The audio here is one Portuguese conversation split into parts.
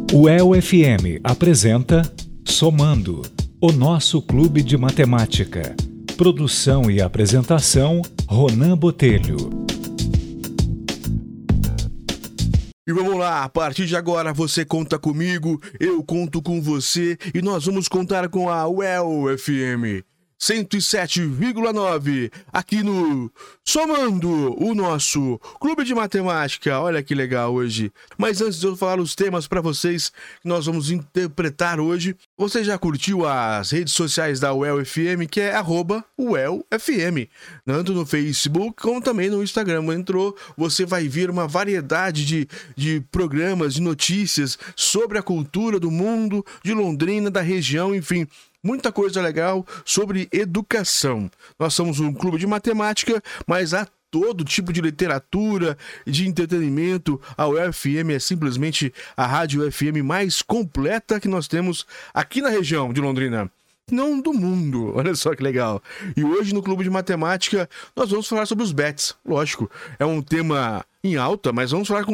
O UEL-FM apresenta Somando, o nosso clube de matemática. Produção e apresentação, Ronan Botelho. E vamos lá, a partir de agora você conta comigo, eu conto com você e nós vamos contar com a UEL-FM 107,9 aqui no Somando, o nosso clube de matemática. Olha que legal hoje. Mas antes de eu falar os temas para vocês que nós vamos interpretar hoje, você já curtiu as redes sociais da UEL-FM, que é @UEL-FM, tanto no Facebook como também no Instagram. Entrou, você vai ver uma variedade de programas, de notícias sobre a cultura do mundo, de Londrina, da região, enfim. Muita coisa legal sobre educação. Nós somos um clube de matemática, mas há todo tipo de literatura, de entretenimento. A UEL-FM é simplesmente a rádio UEL-FM mais completa que nós temos aqui na região de Londrina. Não do mundo, olha só que legal. E hoje no Clube de Matemática nós vamos falar sobre os bets. Lógico, é um tema em alta, mas vamos falar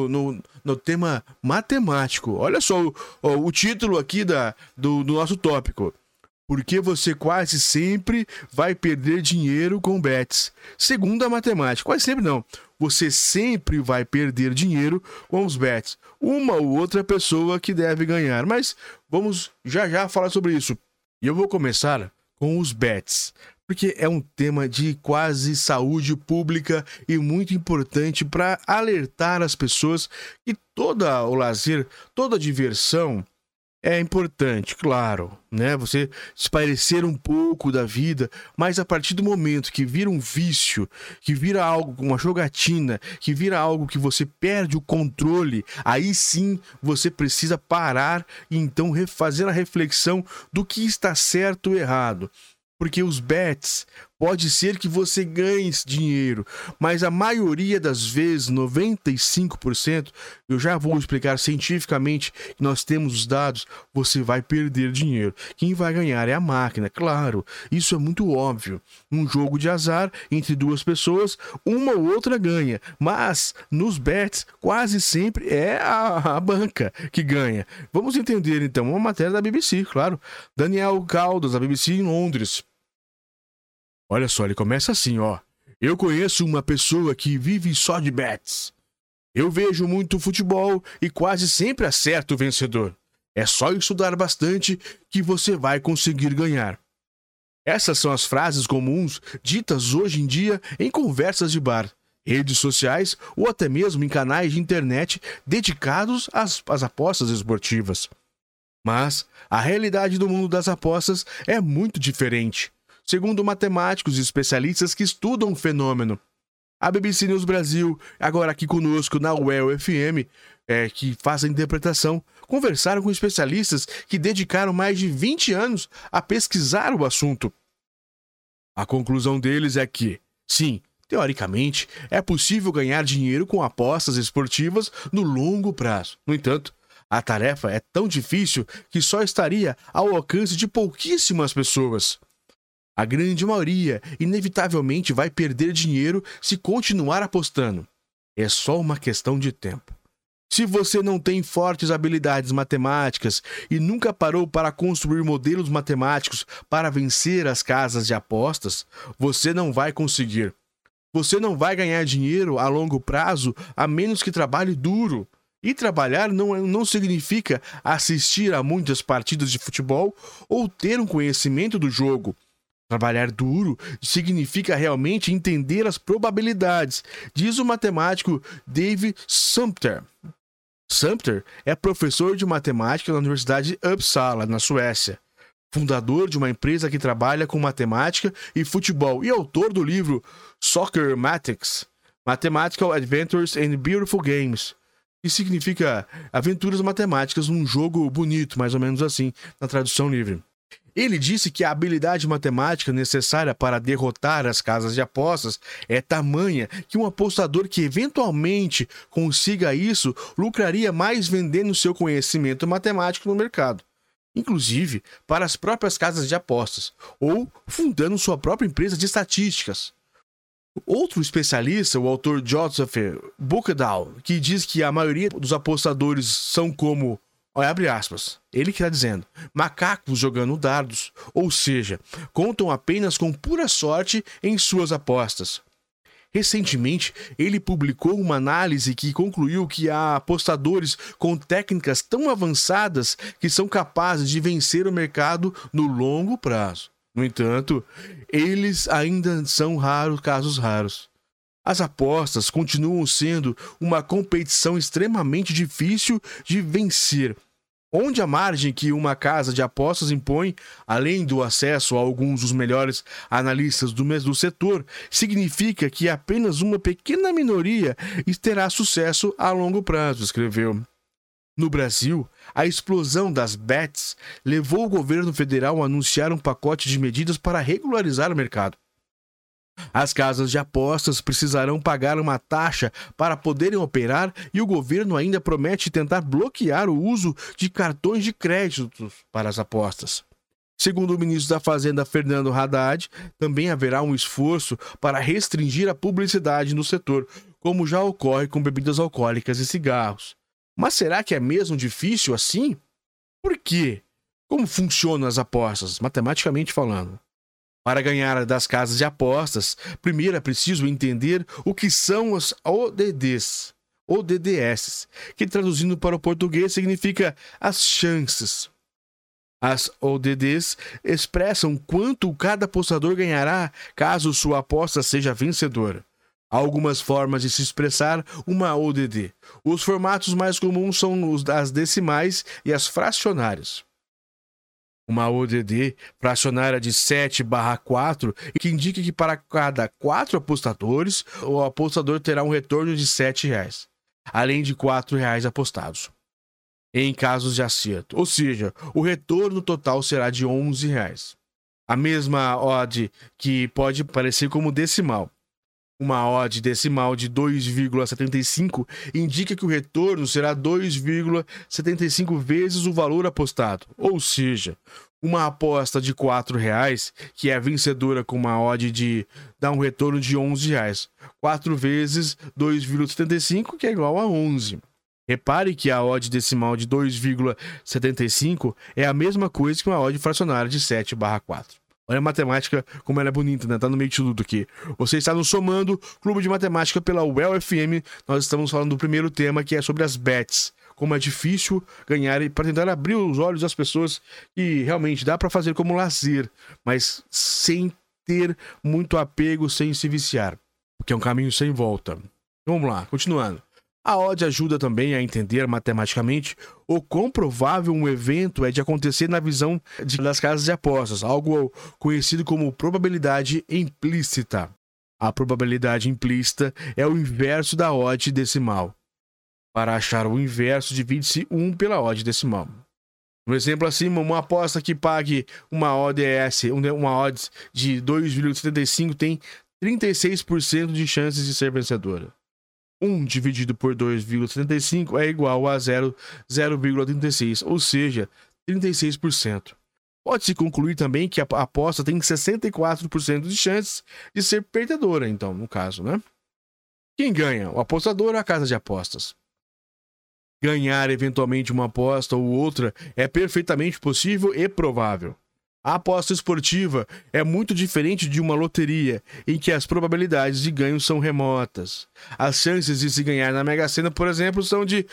no tema matemático. Olha só o título aqui do nosso tópico. Porque você quase sempre vai perder dinheiro com bets. Segundo a matemática, quase sempre não. Você sempre vai perder dinheiro com os bets. Uma ou outra pessoa que deve ganhar. Mas vamos já falar sobre isso. E eu vou começar com os bets, porque é um tema de quase saúde pública e muito importante para alertar as pessoas que todo o lazer, toda a diversão é importante, claro, né? Você espairecer um pouco da vida, mas a partir do momento que vira um vício, que vira algo, uma jogatina, que vira algo que você perde o controle, aí sim você precisa parar e então fazer a reflexão do que está certo ou errado. Porque os bets, pode ser que você ganhe dinheiro, mas a maioria das vezes, 95%, eu já vou explicar cientificamente que nós temos os dados, você vai perder dinheiro. Quem vai ganhar é a máquina, claro, isso é muito óbvio. Um jogo de azar entre duas pessoas, uma ou outra ganha, mas nos bets quase sempre é a banca que ganha. Vamos entender então uma matéria da BBC, claro. Daniel Caldas, da BBC em Londres. Olha só, ele começa assim, ó. Eu conheço uma pessoa que vive só de bets. Eu vejo muito futebol e quase sempre acerto o vencedor. É só estudar bastante que você vai conseguir ganhar. Essas são as frases comuns ditas hoje em dia em conversas de bar, redes sociais ou até mesmo em canais de internet dedicados às apostas esportivas. Mas a realidade do mundo das apostas é muito diferente. Segundo matemáticos e especialistas que estudam o fenômeno. A BBC News Brasil, agora aqui conosco na UEL-FM, que faz a interpretação, conversaram com especialistas que dedicaram mais de 20 anos a pesquisar o assunto. A conclusão deles é que, sim, teoricamente, é possível ganhar dinheiro com apostas esportivas no longo prazo. No entanto, a tarefa é tão difícil que só estaria ao alcance de pouquíssimas pessoas. A grande maioria, inevitavelmente, vai perder dinheiro se continuar apostando. É só uma questão de tempo. Se você não tem fortes habilidades matemáticas e nunca parou para construir modelos matemáticos para vencer as casas de apostas, você não vai conseguir. Você não vai ganhar dinheiro a longo prazo a menos que trabalhe duro. E trabalhar não significa assistir a muitas partidas de futebol ou ter um conhecimento do jogo. Trabalhar duro significa realmente entender as probabilidades, diz o matemático David Sumpter. Sumpter é professor de matemática na Universidade de Uppsala, na Suécia, fundador de uma empresa que trabalha com matemática e futebol e autor do livro Soccer Mathematics, Mathematical Adventures and Beautiful Games, que significa aventuras matemáticas num jogo bonito, mais ou menos assim, na tradução livre. Ele disse que a habilidade matemática necessária para derrotar as casas de apostas é tamanha que um apostador que eventualmente consiga isso lucraria mais vendendo seu conhecimento matemático no mercado, inclusive para as próprias casas de apostas, ou fundando sua própria empresa de estatísticas. Outro especialista, o autor Joseph Buchdahl, que diz que a maioria dos apostadores são como Olha, abre aspas. Ele que está dizendo. Macacos jogando dardos, ou seja, contam apenas com pura sorte em suas apostas. Recentemente, ele publicou uma análise que concluiu que há apostadores com técnicas tão avançadas que são capazes de vencer o mercado no longo prazo. No entanto, eles ainda são casos raros. As apostas continuam sendo uma competição extremamente difícil de vencer, onde a margem que uma casa de apostas impõe, além do acesso a alguns dos melhores analistas do setor, significa que apenas uma pequena minoria terá sucesso a longo prazo, escreveu. No Brasil, a explosão das bets levou o governo federal a anunciar um pacote de medidas para regularizar o mercado. As casas de apostas precisarão pagar uma taxa para poderem operar e o governo ainda promete tentar bloquear o uso de cartões de crédito para as apostas. Segundo o ministro da Fazenda, Fernando Haddad, também haverá um esforço para restringir a publicidade no setor, como já ocorre com bebidas alcoólicas e cigarros. Mas será que é mesmo difícil assim? Por quê? Como funcionam as apostas, matematicamente falando? Para ganhar das casas de apostas, primeiro é preciso entender o que são os ODDs, que traduzindo para o português significa as chances. As ODDs expressam quanto cada apostador ganhará caso sua aposta seja vencedora. Há algumas formas de se expressar uma ODD. Os formatos mais comuns são os das decimais e as fracionárias. Uma ODD fracionária de 7/4, que indica que para cada 4 apostadores, o apostador terá um retorno de R$ 7, além de R$ 4 apostados, em casos de acerto. Ou seja, o retorno total será de R$ 11. A mesma odd que pode parecer como decimal. Uma odd decimal de 2,75 indica que o retorno será 2,75 vezes o valor apostado. Ou seja, uma aposta de R$ 4, que é vencedora com uma odd dá um retorno de R$ 11. 4 vezes 2,75, que é igual a 11. Repare que a odd decimal de 2,75 é a mesma coisa que uma odd fracionária de 7/4. Olha a matemática como ela é bonita, né? Tá no meio de tudo aqui. Você está no Somando, Clube de Matemática pela UEL FM. Nós estamos falando do primeiro tema, que é sobre as bets. Como é difícil ganhar e para tentar abrir os olhos das pessoas que realmente dá para fazer como lazer, mas sem ter muito apego, sem se viciar. Porque é um caminho sem volta. Vamos lá, continuando. A odd ajuda também a entender matematicamente o quão provável um evento é de acontecer na visão das casas de apostas, algo conhecido como probabilidade implícita. A probabilidade implícita é o inverso da odd decimal. Para achar o inverso, divide-se 1 pela odd decimal. No exemplo acima, uma aposta que pague uma ODS, uma odds de 2,75 tem 36% de chances de ser vencedora. 1 dividido por 2,75 é igual a 0,36, ou seja, 36%. Pode-se concluir também que a aposta tem 64% de chances de ser perdedora, então, no caso, né? Quem ganha? O apostador ou a casa de apostas? Ganhar eventualmente uma aposta ou outra é perfeitamente possível e provável. A aposta esportiva é muito diferente de uma loteria, em que as probabilidades de ganho são remotas. As chances de se ganhar na Mega Sena, por exemplo, são de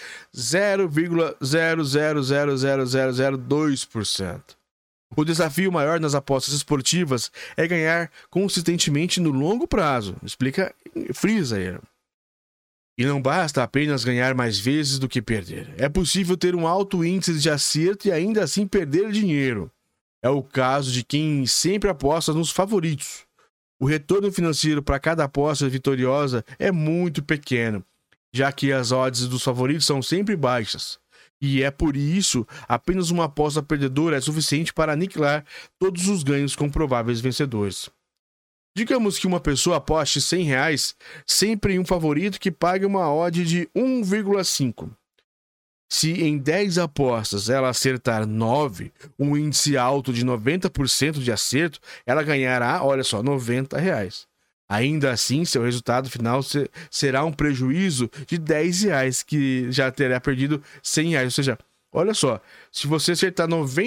0,0000002%. O desafio maior nas apostas esportivas é ganhar consistentemente no longo prazo. Frisa aí. E não basta apenas ganhar mais vezes do que perder. É possível ter um alto índice de acerto e ainda assim perder dinheiro. É o caso de quem sempre aposta nos favoritos. O retorno financeiro para cada aposta vitoriosa é muito pequeno, já que as odds dos favoritos são sempre baixas. E é por isso, apenas uma aposta perdedora é suficiente para aniquilar todos os ganhos com prováveis vencedores. Digamos que uma pessoa aposte R$ 100 sempre em um favorito que pague uma odd de 1,5. Se em 10 apostas ela acertar 9, um índice alto de 90% de acerto, ela ganhará, olha só, R$ 90. Ainda assim, seu resultado final será um prejuízo de R$ 10, que já terá perdido R$ 100. Ou seja, Olha só, se você acertar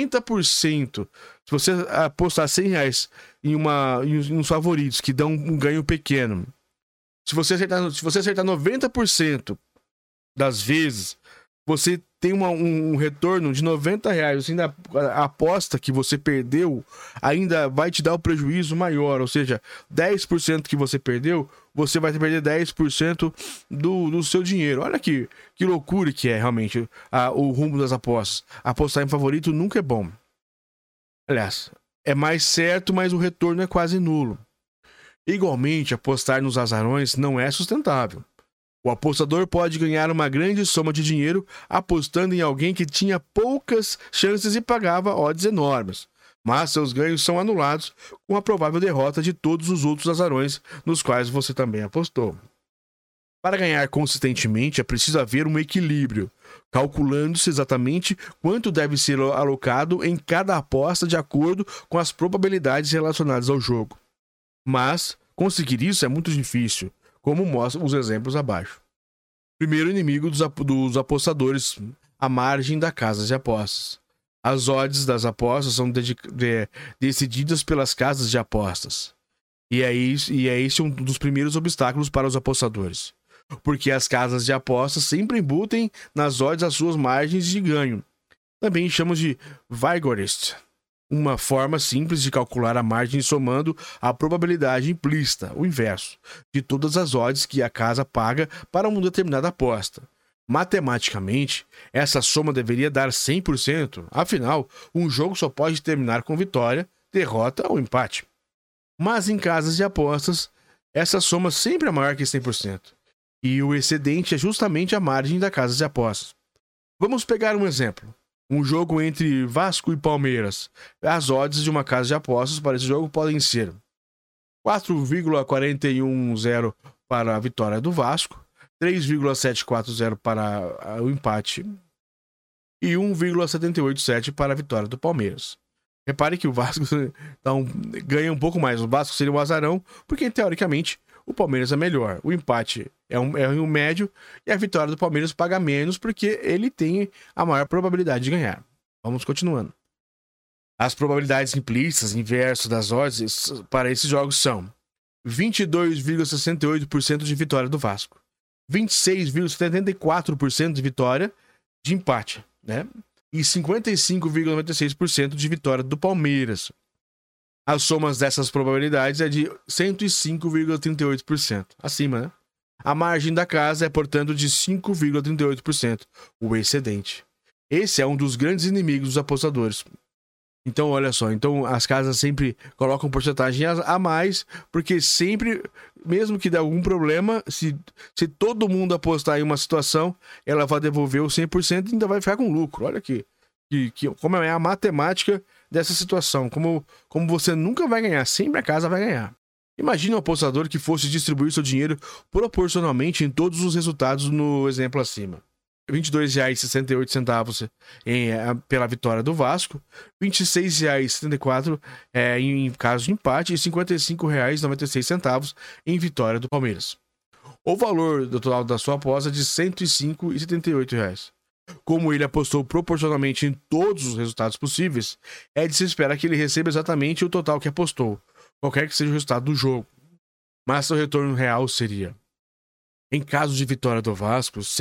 90%, se você apostar R$100 em uns favoritos que dão um ganho pequeno, se você acertar 90% das vezes, você tem um retorno de R$90. Assim, a aposta que você perdeu ainda vai te dar um prejuízo maior. Ou seja, 10% que você perdeu, você vai perder 10% do seu dinheiro. Olha que loucura que é realmente o rumo das apostas. Apostar em favorito nunca é bom. Aliás, é mais certo, mas o retorno é quase nulo. Igualmente, apostar nos azarões não é sustentável. O apostador pode ganhar uma grande soma de dinheiro apostando em alguém que tinha poucas chances e pagava odds enormes, mas seus ganhos são anulados com a provável derrota de todos os outros azarões nos quais você também apostou. Para ganhar consistentemente é preciso haver um equilíbrio, calculando-se exatamente quanto deve ser alocado em cada aposta de acordo com as probabilidades relacionadas ao jogo. Mas conseguir isso é muito difícil, como mostram os exemplos abaixo. Primeiro inimigo dos apostadores, a margem da casa de apostas. As odds das apostas são decididas pelas casas de apostas. E é esse um dos primeiros obstáculos para os apostadores. Porque as casas de apostas sempre embutem nas odds as suas margens de ganho. Também chamamos de Vigorist. Uma forma simples de calcular a margem somando a probabilidade implícita, o inverso, de todas as odds que a casa paga para uma determinada aposta. Matematicamente, essa soma deveria dar 100%, afinal, um jogo só pode terminar com vitória, derrota ou empate. Mas em casas de apostas, essa soma sempre é maior que 100%, e o excedente é justamente a margem da casa de apostas. Vamos pegar um exemplo. Um jogo entre Vasco e Palmeiras. As odds de uma casa de apostas para esse jogo podem ser 4,410 para a vitória do Vasco, 3,740 para o empate e 1,787 para a vitória do Palmeiras. Repare que o Vasco então, ganha um pouco mais. O Vasco seria um azarão, porque teoricamente o Palmeiras é melhor. O empate é um médio e a vitória do Palmeiras paga menos porque ele tem a maior probabilidade de ganhar. Vamos continuando. As probabilidades implícitas, inverso das odds para esses jogos são 22,68% de vitória do Vasco, 26,74% de vitória de empate, né? E 55,96% de vitória do Palmeiras. As somas dessas probabilidades é de 105,38%. Acima, né? A margem da casa é, portanto, de 5,38%, o excedente. Esse é um dos grandes inimigos dos apostadores. Então, olha só, as casas sempre colocam porcentagem a mais, porque sempre, mesmo que dê algum problema, se todo mundo apostar em uma situação, ela vai devolver o 100% e ainda vai ficar com lucro. Olha aqui, como é a matemática dessa situação, como você nunca vai ganhar, sempre a casa vai ganhar. Imagine um apostador que fosse distribuir seu dinheiro proporcionalmente em todos os resultados no exemplo acima. R$ 22,68 pela vitória do Vasco, R$ 26,74 em caso de empate e R$ 55,96 em vitória do Palmeiras. O valor do total da sua aposta é de R$ 105,78. Como ele apostou proporcionalmente em todos os resultados possíveis, é de se esperar que ele receba exatamente o total que apostou, qualquer que seja o resultado do jogo. Mas seu retorno real seria, em caso de vitória do Vasco, R$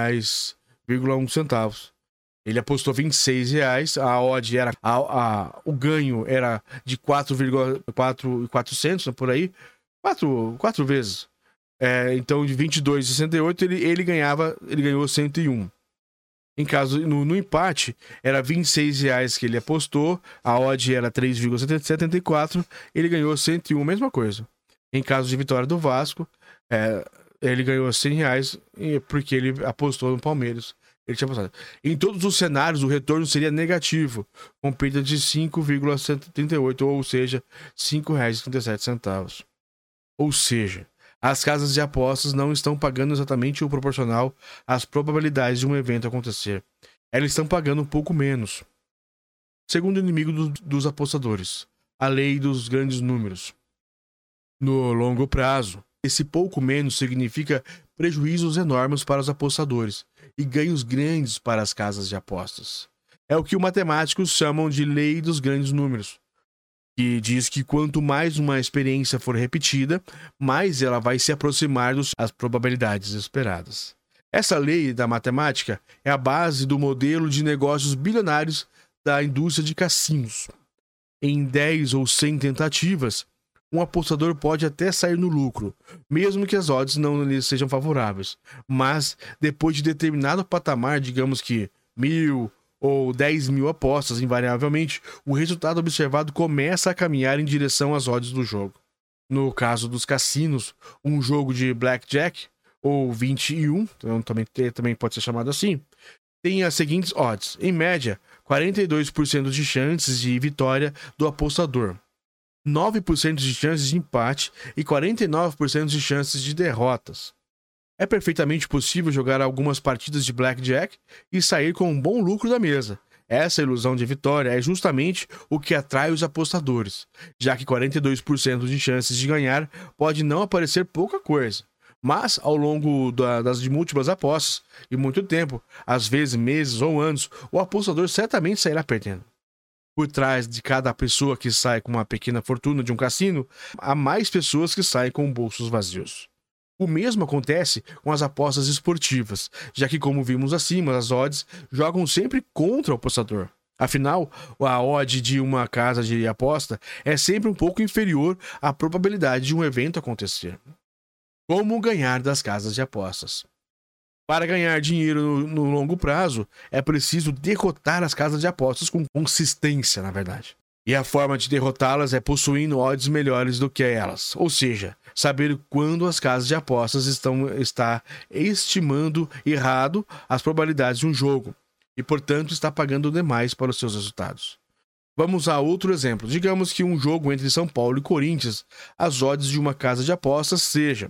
100,01. Ele apostou R$ 26, a odd era o ganho era de 4,400, por aí, quatro vezes. Então de 22,68 ele ganhou 101. Em caso no empate, era R$ 26 que ele apostou, a odd era 3,74, ele ganhou 101, mesma coisa. Em caso de vitória do Vasco, ele ganhou R$ 100 porque ele apostou no Palmeiras. Ele tinha apostado. Em todos os cenários, o retorno seria negativo, com perda de 5,138, ou seja, R$ 5,37. Ou seja, as casas de apostas não estão pagando exatamente o proporcional às probabilidades de um evento acontecer. Elas estão pagando um pouco menos. Segundo inimigo dos apostadores, a lei dos grandes números. No longo prazo, Esse pouco menos significa prejuízos enormes para os apostadores e ganhos grandes para as casas de apostas. É o que os matemáticos chamam de lei dos grandes números, que diz que quanto mais uma experiência for repetida, mais ela vai se aproximar das probabilidades esperadas. Essa lei da matemática é a base do modelo de negócios bilionários da indústria de cassinos. Em 10 ou 100 tentativas, um apostador pode até sair no lucro, mesmo que as odds não lhe sejam favoráveis. Mas, depois de determinado patamar, digamos que 1.000 ou 10.000 apostas, invariavelmente, o resultado observado começa a caminhar em direção às odds do jogo. No caso dos cassinos, um jogo de blackjack, ou 21, então também pode ser chamado assim, tem as seguintes odds. Em média, 42% de chances de vitória do apostador, 9% de chances de empate e 49% de chances de derrotas. É perfeitamente possível jogar algumas partidas de blackjack e sair com um bom lucro da mesa. Essa ilusão de vitória é justamente o que atrai os apostadores, já que 42% de chances de ganhar pode não parecer pouca coisa. Mas, ao longo das múltiplas apostas, e muito tempo, às vezes meses ou anos, o apostador certamente sairá perdendo. Por trás de cada pessoa que sai com uma pequena fortuna de um cassino, há mais pessoas que saem com bolsos vazios. O mesmo acontece com as apostas esportivas, já que, como vimos acima, as odds jogam sempre contra o apostador. Afinal, a odd de uma casa de aposta é sempre um pouco inferior à probabilidade de um evento acontecer. Como ganhar das casas de apostas? Para ganhar dinheiro no longo prazo, é preciso derrotar as casas de apostas com consistência, na verdade. E a forma de derrotá-las é possuindo odds melhores do que elas. Ou seja, saber quando as casas de apostas está estimando errado as probabilidades de um jogo e, portanto, está pagando demais para os seus resultados. Vamos a outro exemplo. Digamos que um jogo entre São Paulo e Corinthians, as odds de uma casa de apostas sejam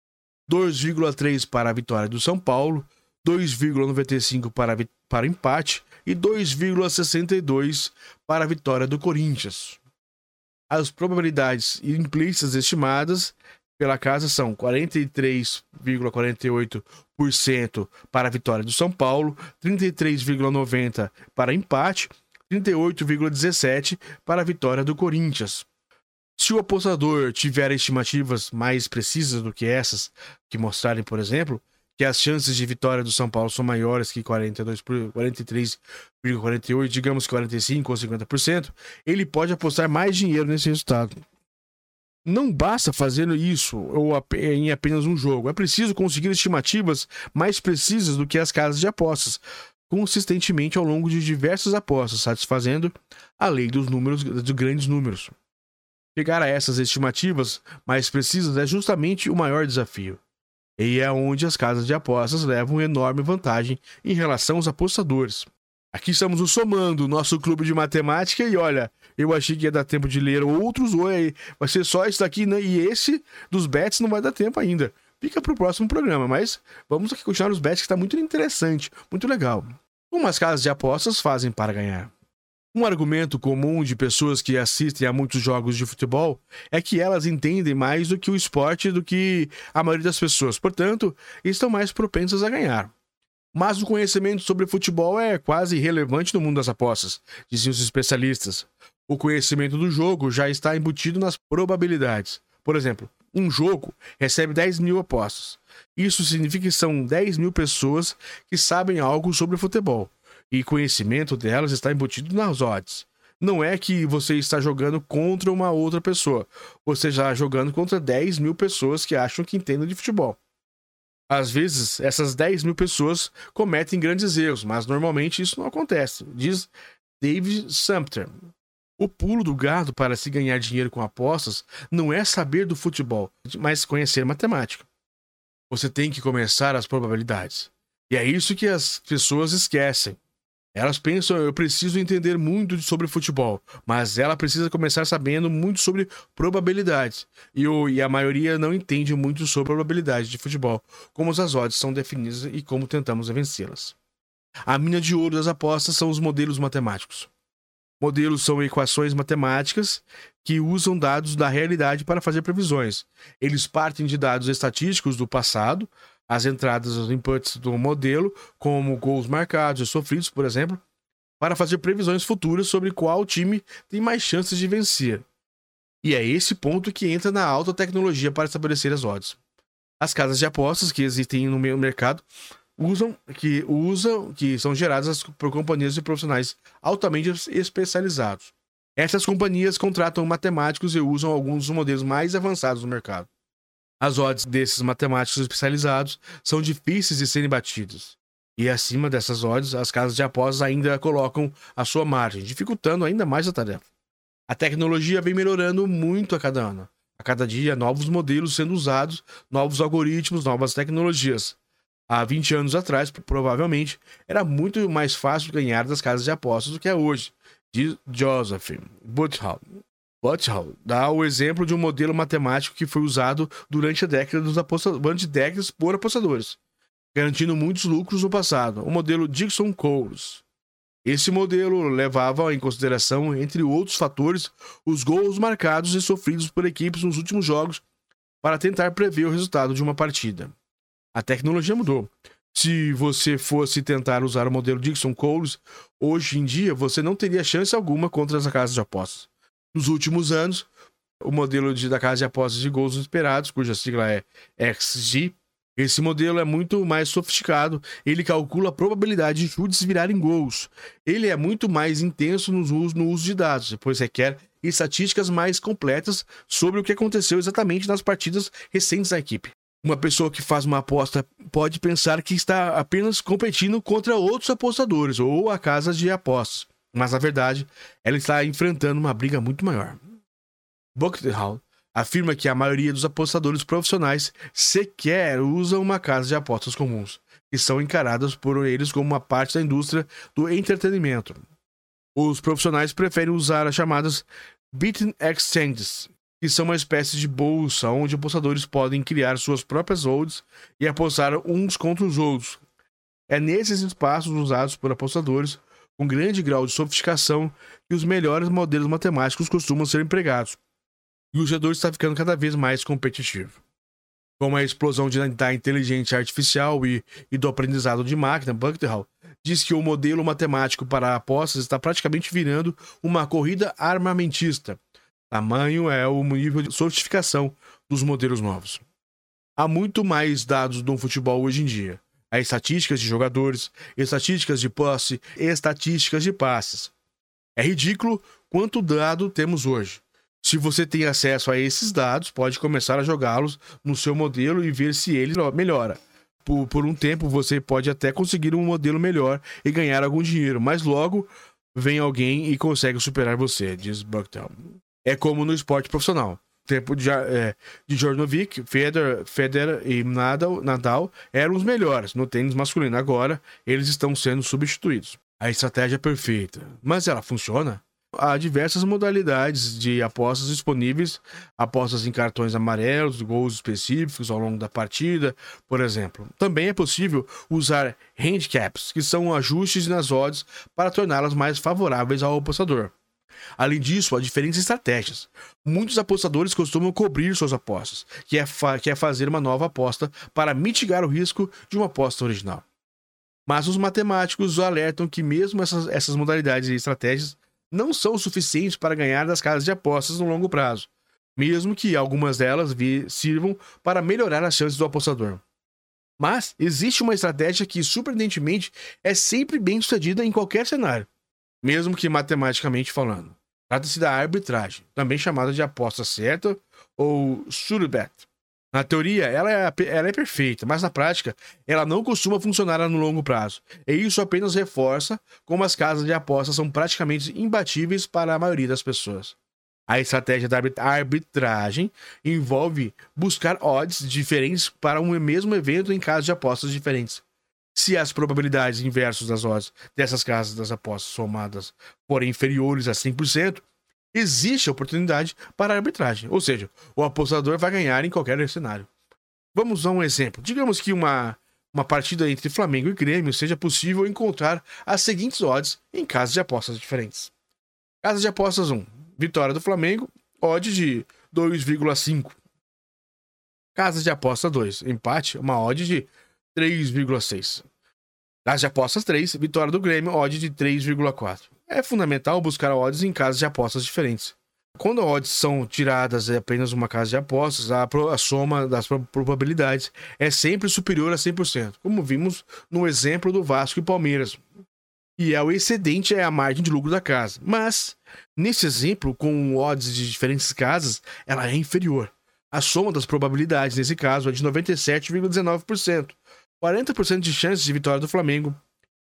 2,3 para a vitória do São Paulo, 2,95 para empate e 2,62 para a vitória do Corinthians. As probabilidades implícitas estimadas pela casa são 43,48% para a vitória do São Paulo, 33,90% para empate, 38,17% para a vitória do Corinthians. Se o apostador tiver estimativas mais precisas do que essas, que mostrarem, por exemplo, que as chances de vitória do São Paulo são maiores que 43,48%, digamos que 45% ou 50%, ele pode apostar mais dinheiro nesse resultado. Não basta fazer isso em apenas um jogo, é preciso conseguir estimativas mais precisas do que as casas de apostas, consistentemente ao longo de diversas apostas, satisfazendo a lei dos grandes números. Chegar a essas estimativas mais precisas é justamente o maior desafio. E é onde as casas de apostas levam enorme vantagem em relação aos apostadores. Aqui estamos no Somando, nosso clube de matemática, e olha, eu achei que ia dar tempo de ler outros, vai ser só isso daqui, né? E esse dos bets não vai dar tempo ainda. Fica para o próximo programa, mas vamos aqui continuar os bets, que está muito interessante, muito legal. Como as casas de apostas fazem para ganhar? Um argumento comum de pessoas que assistem a muitos jogos de futebol é que elas entendem mais do que o esporte do que a maioria das pessoas, portanto, estão mais propensas a ganhar. Mas o conhecimento sobre futebol é quase irrelevante no mundo das apostas, diziam os especialistas. O conhecimento do jogo já está embutido nas probabilidades. Por exemplo, um jogo recebe 10.000 apostas. Isso significa que são 10.000 pessoas que sabem algo sobre futebol. E conhecimento delas está embutido nas odds. Não é que você está jogando contra uma outra pessoa. Você está jogando contra 10.000 pessoas que acham que entendem de futebol. Às vezes, essas 10.000 pessoas cometem grandes erros, mas normalmente isso não acontece, diz Dave Sumter. O pulo do gato para se ganhar dinheiro com apostas não é saber do futebol, mas conhecer matemática. Você tem que começar as probabilidades. E é isso que as pessoas esquecem. Elas pensam, eu preciso entender muito sobre futebol, mas ela precisa começar sabendo muito sobre probabilidades. E a maioria não entende muito sobre probabilidades de futebol, como as odds são definidas e como tentamos vencê-las. A mina de ouro das apostas são os modelos matemáticos. Modelos são equações matemáticas que usam dados da realidade para fazer previsões. Eles partem de dados estatísticos do passado, as entradas, os inputs do modelo, como gols marcados e sofridos, por exemplo, para fazer previsões futuras sobre qual time tem mais chances de vencer. E é esse ponto que entra na alta tecnologia para estabelecer as odds. As casas de apostas que existem no mercado que são geradas por companhias de profissionais altamente especializados. Essas companhias contratam matemáticos e usam alguns dos modelos mais avançados do mercado. As odds desses matemáticos especializados são difíceis de serem batidas. E acima dessas odds, as casas de apostas ainda colocam a sua margem, dificultando ainda mais a tarefa. A tecnologia vem melhorando muito a cada ano. A cada dia, novos modelos sendo usados, novos algoritmos, novas tecnologias. Há 20 anos atrás, provavelmente, era muito mais fácil ganhar das casas de apostas do que é hoje, diz Joseph Butthall. Butthall dá o exemplo de um modelo matemático que foi usado durante décadas por apostadores, garantindo muitos lucros no passado, o modelo Dickson-Coles. Esse modelo levava em consideração, entre outros fatores, os gols marcados e sofridos por equipes nos últimos jogos para tentar prever o resultado de uma partida. A tecnologia mudou. Se você fosse tentar usar o modelo Dickson-Coles, hoje em dia você não teria chance alguma contra as casas de apostas. Nos últimos anos, o modelo da casa de apostas de gols esperados, cuja sigla é XG, esse modelo é muito mais sofisticado. Ele calcula a probabilidade de chutes virarem gols. Ele é muito mais intenso no uso de dados, pois requer estatísticas mais completas sobre o que aconteceu exatamente nas partidas recentes da equipe. Uma pessoa que faz uma aposta pode pensar que está apenas competindo contra outros apostadores ou a casa de apostas, mas na verdade ela está enfrentando uma briga muito maior. Butthall afirma que a maioria dos apostadores profissionais sequer usam uma casa de apostas comuns, que são encaradas por eles como uma parte da indústria do entretenimento. Os profissionais preferem usar as chamadas betting exchanges, que são uma espécie de bolsa onde apostadores podem criar suas próprias odds e apostar uns contra os outros. É nesses espaços usados por apostadores com grande grau de sofisticação que os melhores modelos matemáticos costumam ser empregados, e o jogador está ficando cada vez mais competitivo. Com a explosão da inteligência artificial e do aprendizado de máquina, Butthall diz que o modelo matemático para apostas está praticamente virando uma corrida armamentista. Tamanho é o nível de sofisticação dos modelos novos. Há muito mais dados no futebol hoje em dia. Há estatísticas de jogadores, estatísticas de posse, estatísticas de passes. É ridículo quanto dado temos hoje. Se você tem acesso a esses dados, pode começar a jogá-los no seu modelo e ver se ele melhora. Por um tempo, você pode até conseguir um modelo melhor e ganhar algum dinheiro, mas logo vem alguém e consegue superar você, diz Butthall. É como no esporte profissional. No tempo de Djokovic, Federer e Nadal eram os melhores no tênis masculino. Agora, eles estão sendo substituídos. A estratégia é perfeita, mas ela funciona? Há diversas modalidades de apostas disponíveis, apostas em cartões amarelos, gols específicos ao longo da partida, por exemplo. Também é possível usar handicaps, que são ajustes nas odds para torná-las mais favoráveis ao apostador. Além disso, há diferentes estratégias. Muitos apostadores costumam cobrir suas apostas, que é fazer uma nova aposta para mitigar o risco de uma aposta original. Mas os matemáticos alertam que mesmo essas modalidades e estratégias não são suficientes para ganhar das casas de apostas no longo prazo, mesmo que algumas delas sirvam para melhorar as chances do apostador. Mas existe uma estratégia que, surpreendentemente, é sempre bem sucedida em qualquer cenário, mesmo que matematicamente falando. Trata-se da arbitragem, também chamada de aposta certa ou sure bet. Na teoria, ela é perfeita, mas na prática, ela não costuma funcionar no longo prazo. E isso apenas reforça como as casas de apostas são praticamente imbatíveis para a maioria das pessoas. A estratégia da arbitragem envolve buscar odds diferentes para um mesmo evento em casas de apostas diferentes. Se as probabilidades inversas das odds dessas casas das apostas somadas forem inferiores a 100%, existe a oportunidade para a arbitragem, ou seja, o apostador vai ganhar em qualquer cenário. Vamos a um exemplo. Digamos que uma partida entre Flamengo e Grêmio seja possível encontrar as seguintes odds em casas de apostas diferentes. Casa de apostas 1. Vitória do Flamengo, odd de 2,5. Casa de aposta 2. Empate, uma odd de 3,6. Casa de apostas 3. Vitória do Grêmio, odd de 3,4. É fundamental buscar odds em casas de apostas diferentes. Quando odds são tiradas de apenas uma casa de apostas, a soma das probabilidades é sempre superior a 100%, como vimos no exemplo do Vasco e Palmeiras. E o excedente é a margem de lucro da casa. Mas, nesse exemplo, com odds de diferentes casas, ela é inferior. A soma das probabilidades, nesse caso, é de 97,19%. 40% de chances de vitória do Flamengo,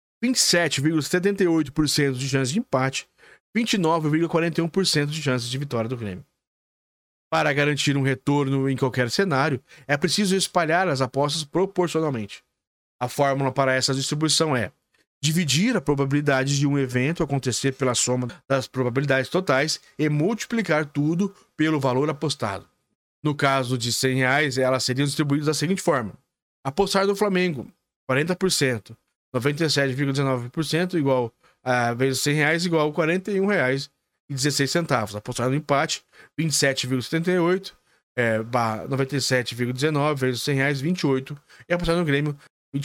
27,78% de chances de empate, 29,41% de chances de vitória do Grêmio. Para garantir um retorno em qualquer cenário, é preciso espalhar as apostas proporcionalmente. A fórmula para essa distribuição é dividir a probabilidade de um evento acontecer pela soma das probabilidades totais e multiplicar tudo pelo valor apostado. No caso de R$100, elas seriam distribuídas da seguinte forma. Apostar do Flamengo, 40%, 97,19% igual a vezes R$100 igual a R$41,16. Apostar no empate, 27,78, 97,19 vezes R$100, 28. E apostar no Grêmio,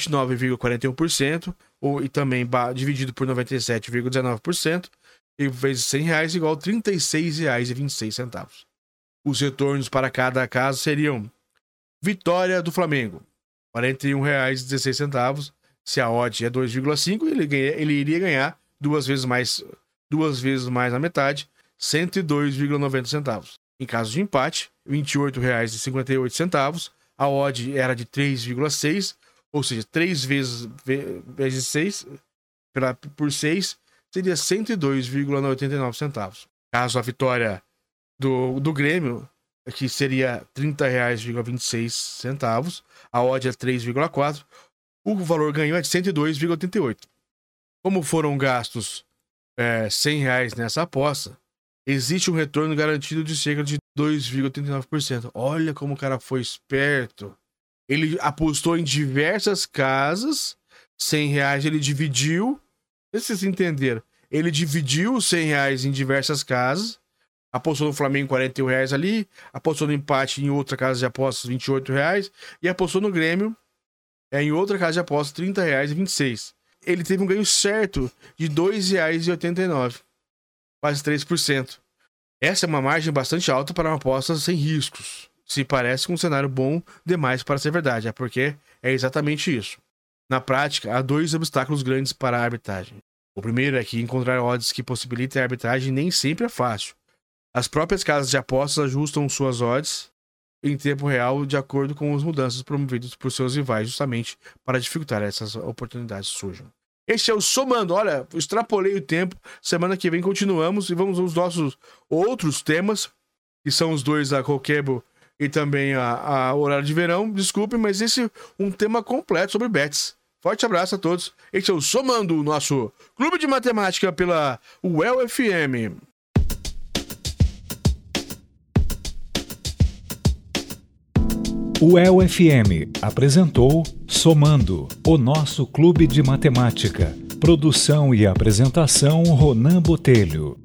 29,41%, e também dividido por 97,19%, e vezes R$100 igual a R$36,26. Os retornos para cada caso seriam: vitória do Flamengo, R$41,16. Se a odd é 2,5, ele iria ganhar duas vezes mais a metade, R$102,90. Em caso de empate, R$28,58. A odd era de 3,6, ou seja, 3 vezes 6 por 6 seria R$102,89. Caso a vitória do Grêmio, que seria R$30,26, a odd é 3,4, o valor ganho é de R$102,88. Como foram gastos R$100 nessa aposta, existe um retorno garantido de cerca de 2,39%. Olha como o cara foi esperto. Ele apostou em diversas casas, R$100 ele dividiu, se vocês entenderam, ele dividiu os R$100 em diversas casas, apostou no Flamengo R$41 ali, apostou no empate em outra casa de apostas R$28 e apostou no Grêmio em outra casa de apostas R$30,26. Ele teve um ganho certo de R$2,89, quase 3%. Essa é uma margem bastante alta para uma aposta sem riscos. Se parece um cenário bom demais para ser verdade, é porque é exatamente isso. Na prática, há 2 obstáculos grandes para a arbitragem. O primeiro é que encontrar odds que possibilitem a arbitragem nem sempre é fácil. As próprias casas de apostas ajustam suas odds em tempo real de acordo com as mudanças promovidas por seus rivais, justamente para dificultar essas oportunidades surjam. Este é o Somando. Olha, extrapolei o tempo. Semana que vem continuamos e vamos aos nossos outros temas, que são os dois, a Coquebo e também a Horário de Verão. Desculpem, mas esse é um tema completo sobre bets. Forte abraço a todos. Este é o Somando, o nosso Clube de Matemática pela UEL FM. O UEL FM apresentou Somando, o nosso Clube de Matemática. Produção e apresentação Ronan Botelho.